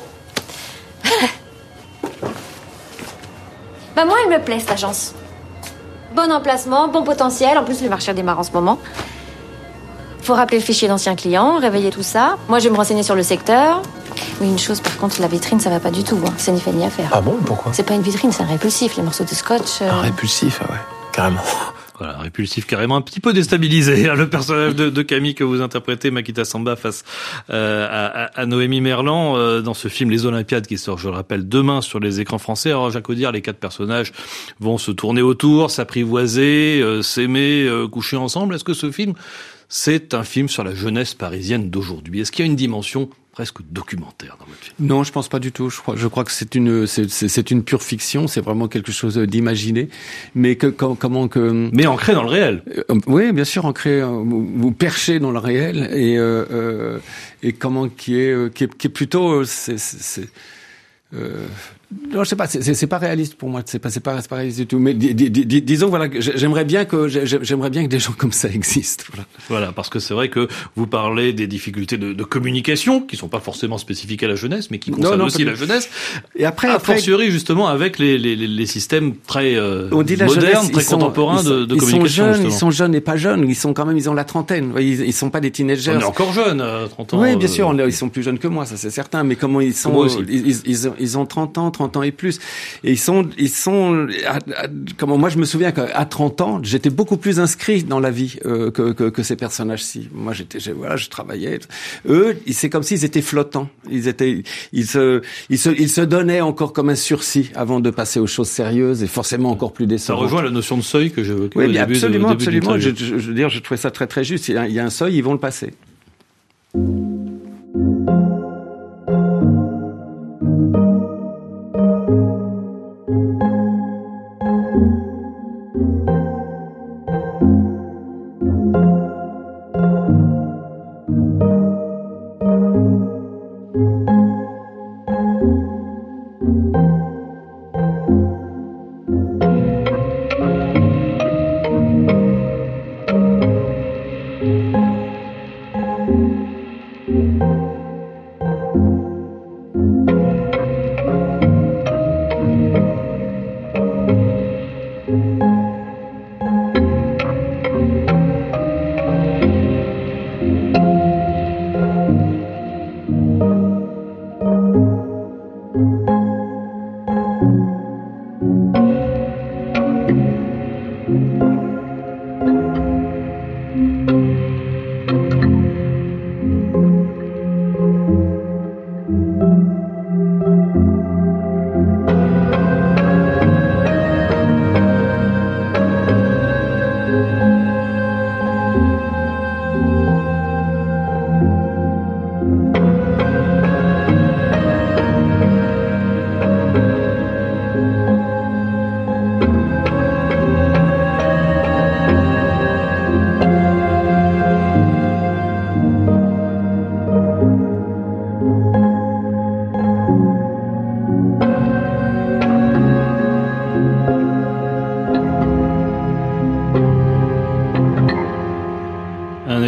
Bah moi, elle me plaît, cette agence. Bon emplacement, bon potentiel. En plus, le marché démarre en ce moment. Faut rappeler le fichier d'anciens clients, réveiller tout ça. Moi, je vais me renseigner sur le secteur. Oui, une chose, par contre, la vitrine, ça va pas du tout. Hein. C'est ni fait ni à faire. Ah bon? Pourquoi? C'est pas une vitrine, c'est un répulsif. Les morceaux de scotch... Euh... Un répulsif, ah ouais. Carrément. Voilà, répulsif carrément, un petit peu déstabilisé, hein, le personnage de, de Camille que vous interprétez, Makita Samba, face euh, à, à Noémie Merlan, euh, dans ce film Les Olympiades qui sort, je le rappelle, demain sur les écrans français. Alors Jacques Audiard, les quatre personnages vont se tourner autour, s'apprivoiser, euh, s'aimer, euh, coucher ensemble. Est-ce que ce film, c'est un film sur la jeunesse parisienne d'aujourd'hui? Est-ce qu'il y a une dimension presque documentaire dans votre film? Non, je pense pas du tout. Je crois, je crois que c'est une, c'est, c'est, c'est une pure fiction. C'est vraiment quelque chose d'imaginé, mais que com, comment que. Mais ancré dans le réel. Euh, oui, bien sûr, ancré, vous, vous perchez dans le réel et euh, euh, et comment qui est, qui est, qui est plutôt, c'est, c'est, c'est euh, non, je sais pas, c'est, c'est, c'est pas réaliste pour moi. C'est pas, c'est pas, c'est pas réaliste du tout. Mais dis, dis, dis, disons voilà, j'aimerais bien que j'aimerais bien que des gens comme ça existent. Voilà, voilà parce que c'est vrai que vous parlez des difficultés de, de communication qui sont pas forcément spécifiques à la jeunesse, mais qui concernent non, non, aussi la jeunesse. Et après, a après, fortiori justement avec les, les, les systèmes très euh, on dit la modernes, jeunesse, très sont, contemporains sont, de, de ils communication. Sont jeunes, justement. Ils sont jeunes et pas jeunes. Ils sont quand même, ils ont la trentaine. Ils, ils sont pas des teenagers. On est encore jeunes, à trente ans. Oui, bien euh... sûr, on, ils sont plus jeunes que moi, ça c'est certain. Mais comment ils sont ils, ils, ils, ont, ils ont trente ans, trente ans et plus. Et ils sont, ils sont, à, à, comment moi je me souviens qu'à trente ans, j'étais beaucoup plus inscrit dans la vie euh, que, que, que ces personnages-ci. Moi, j'étais, j'ai, voilà, je travaillais. Eux, c'est comme s'ils étaient flottants. Ils étaient, ils se, ils se, ils se donnaient encore comme un sursis avant de passer aux choses sérieuses et forcément encore plus décevantes. Ça rejoint la notion de seuil que j'évoquais oui, au début. Absolument, de, au absolument. début je, je, je veux dire, je trouvais ça très très juste. Il y a, il y a un seuil, ils vont le passer.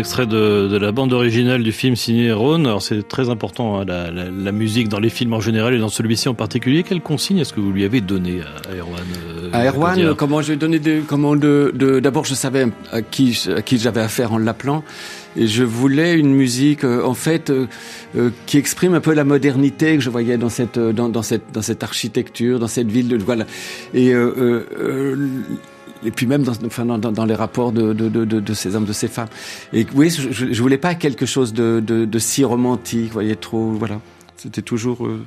extrait de, de la bande originale du film signé Rhône. Alors c'est très important, hein, la, la, la musique dans les films en général et dans celui-ci en particulier. Quelle consigne est-ce que vous lui avez donné à Erwan euh, À Erwan, comment je lui ai donné des, comment de, de, d'abord je savais à qui, à qui j'avais affaire en l'appelant. Et je voulais une musique, euh, en fait, euh, euh, qui exprime un peu la modernité que je voyais dans cette, dans, dans cette, dans cette architecture, dans cette ville. De, voilà. Et euh, euh, euh, et puis même dans, enfin, dans, dans les rapports de, de, de, de ces hommes, de ces femmes. Et oui, je, je, je voulais pas quelque chose de, de, de si romantique, vous voyez, trop, voilà. C'était toujours. Euh...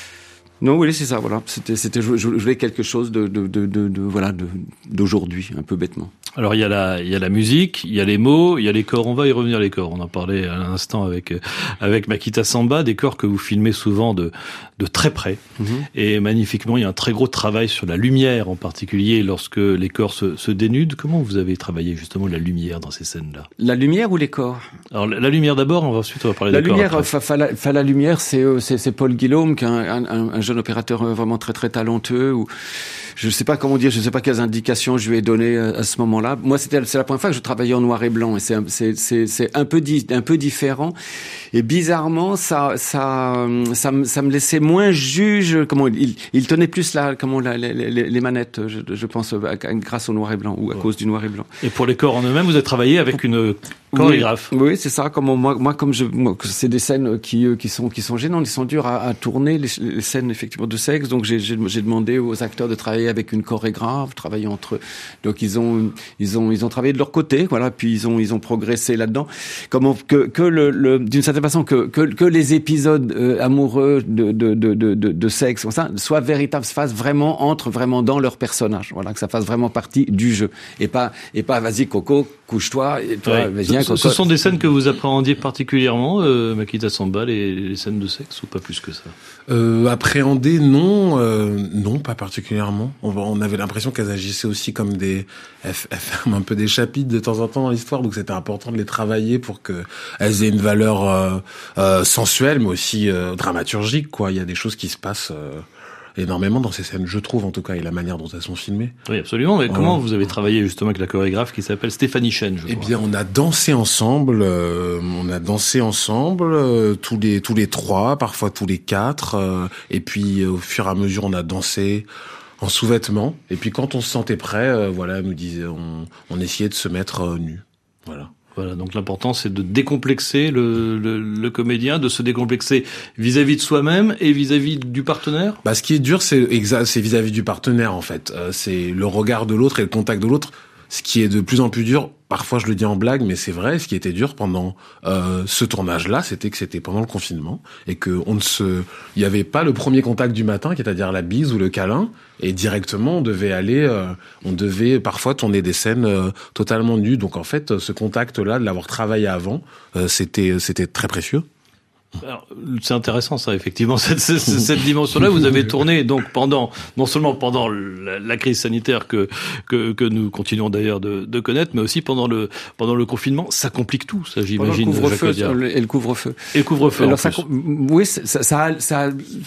Non, oui, c'est ça, voilà. C'était, c'était, je, je voulais quelque chose de, de, de, de, de voilà, de, d'aujourd'hui, un peu bêtement. Alors il y a la, il y a la musique, il y a les mots, il y a les corps. On va y revenir les corps. On en parlait à l'instant avec avec Makita Samba, des corps que vous filmez souvent de de très près. Mm-hmm. Et magnifiquement, il y a un très gros travail sur la lumière, en particulier lorsque les corps se, se dénudent. Comment vous avez travaillé justement la lumière dans ces scènes-là? La lumière ou les corps? Alors la, la lumière d'abord. On va ensuite on va parler la des corps. La lumière, après. fa, fa, la, fa, la lumière, c'est, c'est c'est Paul Guillaume, qui est un, un, un jeune opérateur vraiment très très talentueux. Ou je sais pas comment dire, je sais pas quelles indications je lui ai données à, à ce moment-là. Moi, c'était c'est la première fois que je travaillais en noir et blanc, et c'est c'est c'est c'est un peu di, un peu différent. Et bizarrement, ça ça ça me ça me laissait moins juge. Comment il il tenait plus la comment la, les, les, les manettes, je, je pense, grâce au noir et blanc ou à ouais. cause du noir et blanc. Et pour les corps en eux-mêmes, vous avez travaillé avec une chorégraphe. Oui, oui, c'est ça. Comme moi, moi, comme je, moi, c'est des scènes qui qui sont qui sont gênantes, ils sont durs à, à tourner, les, les scènes effectivement de sexe. Donc j'ai j'ai j'ai demandé aux acteurs de travailler avec une chorégraphe, travailler entre eux. Donc ils ont ils ont ils ont travaillé de leur côté, voilà. Puis ils ont ils ont progressé là-dedans. Comment que que le, le d'une certaine façon que que que les épisodes euh, amoureux de de de de de, de sexe comme ça soient véritables, se fassent vraiment entre vraiment dans leur personnage. Voilà, que ça fasse vraiment partie du jeu et pas et pas vas-y Coco, couche-toi et toi ouais. viens. Ce, ce sont des scènes que vous appréhendiez particulièrement, euh, Makita Samba, les, les scènes de sexe, ou pas plus que ça? Euh, appréhender, non, euh, non, pas particulièrement. On, on avait l'impression qu'elles agissaient aussi comme des, elles, elles ferment un peu des chapitres de temps en temps dans l'histoire, donc c'était important de les travailler pour que elles aient une valeur euh, euh, sensuelle, mais aussi euh, dramaturgique, quoi. Il y a des choses qui se passent. Euh, énormément dans ces scènes, je trouve, en tout cas, et la manière dont elles sont filmées. Oui, absolument. Mais ouais. Comment vous avez travaillé justement avec la chorégraphe qui s'appelle Stéphanie Chen, je Eh crois. bien, on a dansé ensemble, euh, on a dansé ensemble, euh, tous les tous les trois, parfois tous les quatre, euh, et puis euh, au fur et à mesure, on a dansé en sous-vêtements, et puis quand on se sentait prêt, euh, voilà, elle nous disait, on, on essayait de se mettre euh, nu, voilà. Voilà, donc l'important c'est de décomplexer le, le, le comédien, de se décomplexer vis-à-vis de soi-même et vis-à-vis du partenaire. Bah, ce qui est dur, c'est exact, c'est vis-à-vis du partenaire en fait. Euh, c'est le regard de l'autre et le contact de l'autre. Ce qui est de plus en plus dur, parfois je le dis en blague, mais c'est vrai, ce qui était dur pendant euh, ce tournage-là, c'était que c'était pendant le confinement et que on ne se, il y avait pas le premier contact du matin, qui c'est-à-dire la bise ou le câlin, et directement on devait aller, euh, on devait parfois tourner des scènes euh, totalement nues. Donc en fait, ce contact-là, de l'avoir travaillé avant, euh, c'était c'était très précieux. Alors, c'est intéressant ça, effectivement, cette, cette, cette dimension-là. Vous avez tourné donc pendant, non seulement pendant la, la crise sanitaire que, que que nous continuons d'ailleurs de, de connaître, mais aussi pendant le pendant le confinement. Ça complique tout, ça, j'imagine. Le couvre-feu et le couvre-feu. Et le couvre-feu. Alors ça, oui, ça, ça, ça,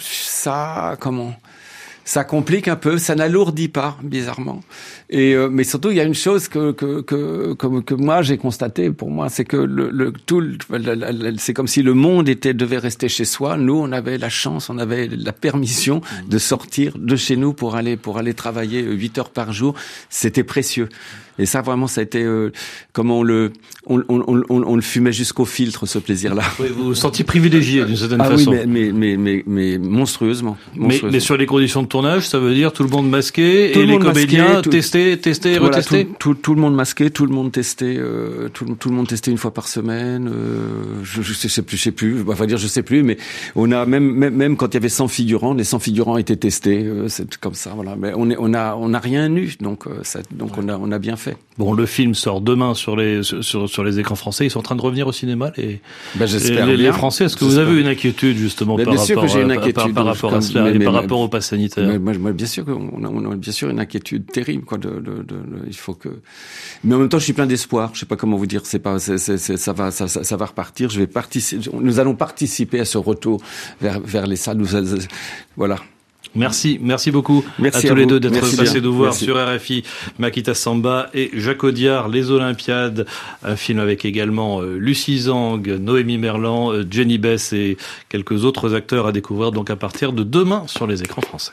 ça, comment? Ça complique un peu, ça n'alourdit pas, bizarrement. Et euh, mais surtout, il y a une chose que que que que, que moi j'ai constaté. Pour moi, c'est que le, le tout, le, le, le, c'est comme si le monde était devait rester chez soi. Nous, on avait la chance, on avait la permission de sortir de chez nous pour aller pour aller travailler huit heures par jour. C'était précieux. Et ça, vraiment, ça a été euh, comment on le on, on, on, on, on le fumait jusqu'au filtre, ce plaisir-là. Oui, vous vous sentiez privilégié d'une certaine ah façon. Ah oui, mais mais mais mais, mais monstrueusement. monstrueusement. Mais, mais sur les conditions de tournage, ça veut dire tout le monde masqué tout et le les comédiens masqué, tout, testés, testés, voilà, retestés. Tout, tout, tout le monde masqué, tout le monde testé, euh, tout, tout le monde testé une fois par semaine. Euh, je, je sais plus, je sais plus. Enfin dire, je sais plus, mais on a même même même quand il y avait cent figurants, les cent figurants étaient testés. Euh, c'est comme ça, voilà. Mais on est, on a on a rien eu, donc euh, ça, donc ouais. on a on a bien fait. Bon, le film sort demain sur les sur sur les écrans français. Ils sont en train de revenir au cinéma, les ben, j'espère les, bien. les Français. Est-ce que j'espère. vous avez une inquiétude justement mais par bien rapport, sûr que j'ai une inquiétude, par, par rapport à cela mais, et mais, par mais, rapport au pass sanitaire? Mais, moi, moi, bien sûr qu'on a, on a bien sûr une inquiétude terrible, quoi. De, de, de, de, il faut que. Mais en même temps, je suis plein d'espoir. Je sais pas comment vous dire. C'est pas, c'est, c'est, c'est, ça va, ça, ça, ça va repartir. Je vais participer. Nous allons participer à ce retour vers vers les salles. Nous, voilà. Merci, merci beaucoup merci à tous à les deux d'être merci passés bien. nous voir merci. sur R F I. Makita Samba et Jacques Audiard, Les Olympiades, un film avec également euh, Lucie Zhang, Noémie Merlan, euh, Jenny Bess et quelques autres acteurs à découvrir donc à partir de demain sur les écrans français.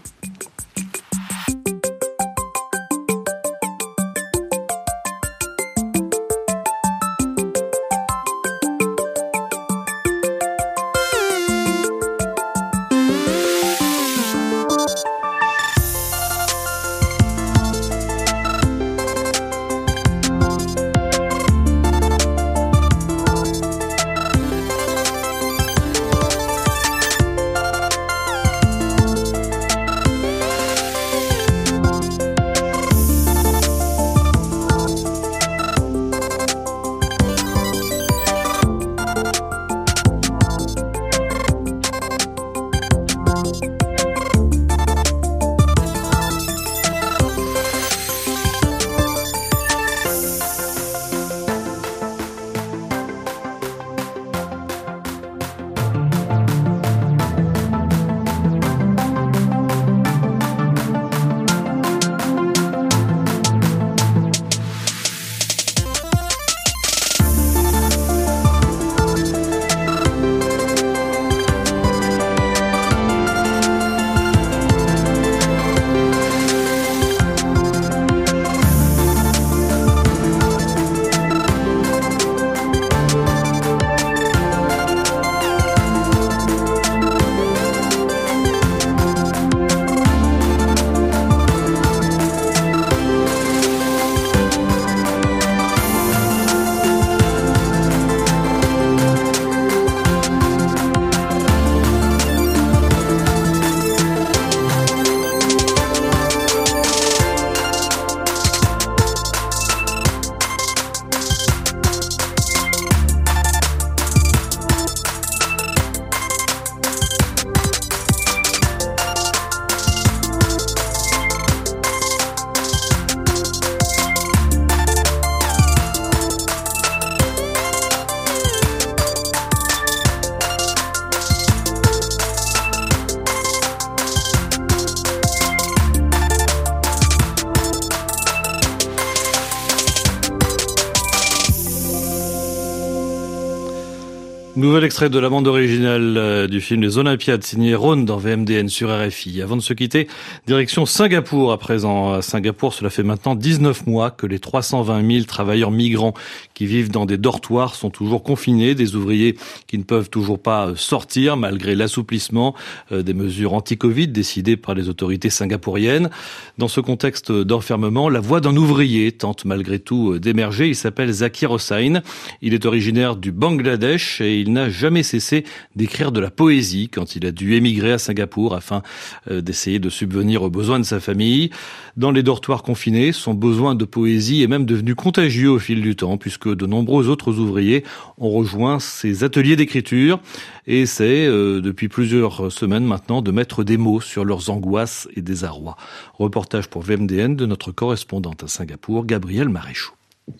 Nouvel extrait de la bande originale euh, du film Les Olympiades, signé Rhône dans V M D N sur R F I. Avant de se quitter, direction Singapour à présent. À Singapour, cela fait maintenant dix-neuf mois que les trois cent vingt mille travailleurs migrants qui vivent dans des dortoirs sont toujours confinés, des ouvriers qui ne peuvent toujours pas sortir malgré l'assouplissement euh, des mesures anti-Covid décidées par les autorités singapouriennes. Dans ce contexte d'enfermement, la voix d'un ouvrier tente malgré tout d'émerger. Il s'appelle Zakir Hossain. Il est originaire du Bangladesh et il n'a jamais cessé d'écrire de la poésie quand il a dû émigrer à Singapour afin d'essayer de subvenir aux besoins de sa famille. Dans les dortoirs confinés, son besoin de poésie est même devenu contagieux au fil du temps puisque de nombreux autres ouvriers ont rejoint ses ateliers d'écriture et essaient euh, depuis plusieurs semaines maintenant de mettre des mots sur leurs angoisses et désarrois. Reportage pour V M D N de notre correspondante à Singapour, Gabrielle Maréchou.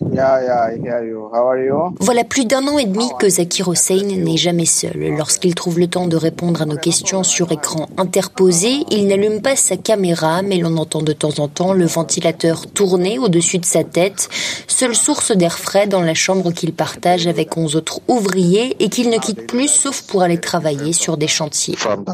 Voilà plus d'un an et demi que Zakir Hossain n'est jamais seul. Lorsqu'il trouve le temps de répondre à nos questions sur écran interposé, il n'allume pas sa caméra, mais l'on entend de temps en temps le ventilateur tourner au-dessus de sa tête, seule source d'air frais dans la chambre qu'il partage avec onze autres ouvriers et qu'il ne quitte plus sauf pour aller travailler sur des chantiers.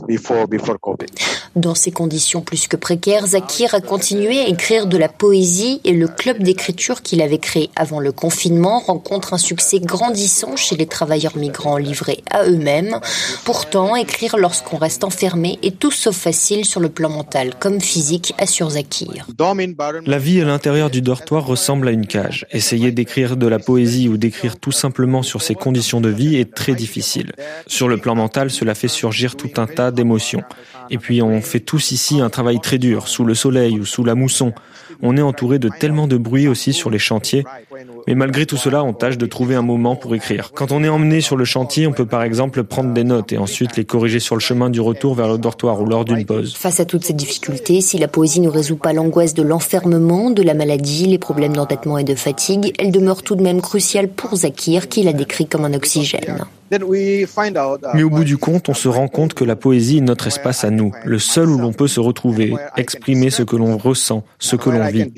Dans ces conditions plus que précaires, Zakir a continué à écrire de la poésie et le club d'écriture qu'il avait créé avant le confinement rencontre un succès grandissant chez les travailleurs migrants livrés à eux-mêmes. Pourtant, écrire lorsqu'on reste enfermé est tout sauf facile sur le plan mental comme physique, assure Zakir. La vie à l'intérieur du dortoir ressemble à une cage. Essayer d'écrire de la poésie ou d'écrire tout simplement sur ses conditions de vie est très difficile. Sur le plan mental, cela fait surgir tout un tas d'émotions. Et puis on fait tous ici un travail très dur, sous le soleil ou sous la mousson. On est entouré de tellement de bruit aussi sur les chantiers. Mais malgré tout cela, on tâche de trouver un moment pour écrire. Quand on est emmené sur le chantier, on peut par exemple prendre des notes et ensuite les corriger sur le chemin du retour vers le dortoir ou lors d'une pause. Face à toutes ces difficultés, si la poésie ne résout pas l'angoisse de l'enfermement, de la maladie, les problèmes d'entêtement et de fatigue, elle demeure tout de même cruciale pour Zakir, qui la décrit comme un oxygène. Mais au bout du compte, on se rend compte que la poésie est notre espace à nous, le seul où l'on peut se retrouver, exprimer ce que l'on ressent, ce que l'on vit.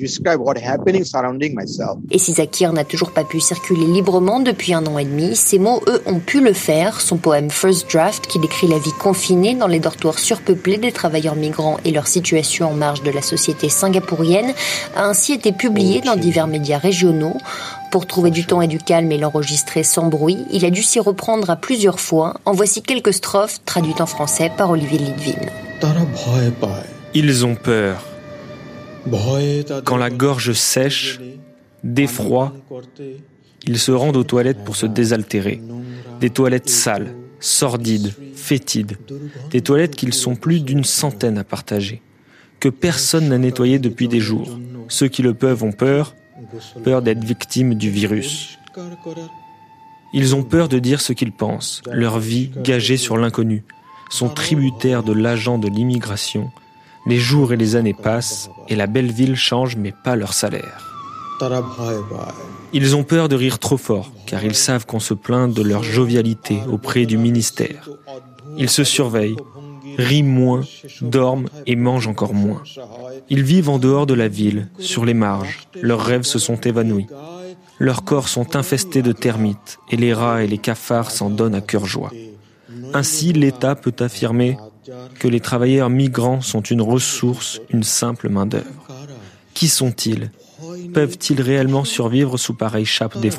Et si Zakir n'a toujours pas pu circuler librement depuis un an et demi, ses mots, eux, ont pu le faire. Son poème First Draft, qui décrit la vie confinée dans les dortoirs surpeuplés des travailleurs migrants et leur situation en marge de la société singapourienne, a ainsi été publié dans divers médias régionaux. Pour trouver du temps et du calme et l'enregistrer sans bruit, il a dû s'y reprendre à plusieurs fois. En voici quelques strophes traduites en français par Olivier Litvin. Ils ont peur. Quand la gorge sèche, d'effroi, ils se rendent aux toilettes pour se désaltérer. Des toilettes sales, sordides, fétides. Des toilettes qu'ils sont plus d'une centaine à partager. Que personne n'a nettoyé depuis des jours. Ceux qui le peuvent ont peur, peur d'être victimes du virus. Ils ont peur de dire ce qu'ils pensent, leur vie gagée sur l'inconnu, sont tributaires de l'agent de l'immigration. Les jours et les années passent, et la belle ville change, mais pas leur salaire. Ils ont peur de rire trop fort, car ils savent qu'on se plaint de leur jovialité auprès du ministère. Ils se surveillent, rient moins, dorment et mangent encore moins. Ils vivent en dehors de la ville, sur les marges. Leurs rêves se sont évanouis. Leurs corps sont infestés de termites et les rats et les cafards s'en donnent à cœur joie. Ainsi, l'État peut affirmer que les travailleurs migrants sont une ressource, une simple main-d'œuvre. Qui sont-ils ? Peuvent-ils réellement survivre sous pareille chape d'effroi ?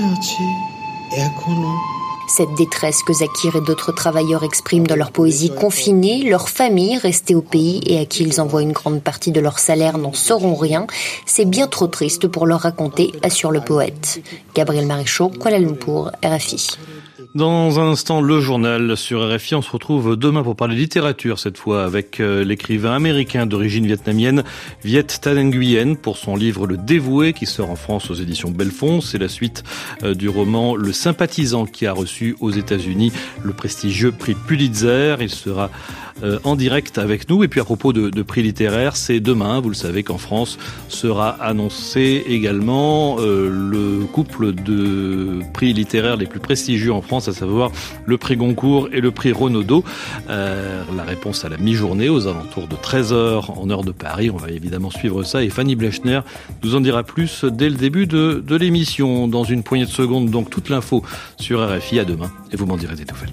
Cette détresse que Zakir et d'autres travailleurs expriment dans leur poésie confinée, leurs familles restées au pays et à qui ils envoient une grande partie de leur salaire n'en sauront rien. C'est bien trop triste pour leur raconter, assure le poète. Gabriel Maréchaux, Kuala Lumpur, R F I. Dans un instant, le journal sur R F I. On se retrouve demain pour parler littérature, cette fois avec l'écrivain américain d'origine vietnamienne Viet Thanh Nguyen pour son livre Le Dévoué qui sort en France aux éditions Belfond. C'est la suite du roman Le Sympathisant qui a reçu aux États-Unis le prestigieux prix Pulitzer. Il sera en direct avec nous. Et puis à propos de, de prix littéraires, c'est demain, vous le savez, qu'en France sera annoncé également euh, le couple de prix littéraires les plus prestigieux en France, à savoir le prix Goncourt et le prix Renaudot. Euh, la réponse à la mi-journée, aux alentours de treize heures en heure de Paris. On va évidemment suivre ça et Fanny Blechner nous en dira plus dès le début de, de l'émission. Dans une poignée de secondes, donc toute l'info sur R F I. À demain et vous m'en direz des nouvelles.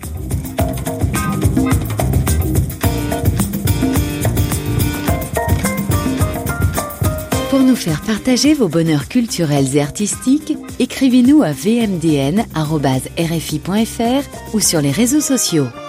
Pour nous faire partager vos bonheurs culturels et artistiques, écrivez-nous à v m d n arobase r f i point f r ou sur les réseaux sociaux.